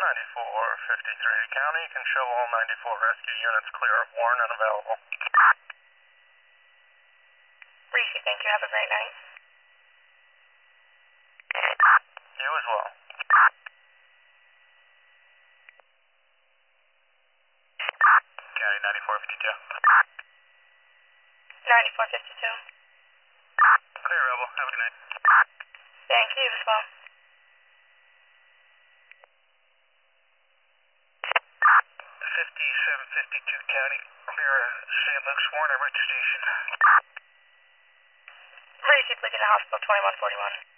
9453 County, you can show all 94 rescue units clear of Warren and available. Reese, thank you. Have a great night. You as well. County 9452. 9452. Clear, Rebel. Have a good night. Thank you as well. 5752 County, clear St. Luke's Warren at Ridge Station. Reese, please in the hospital 2141.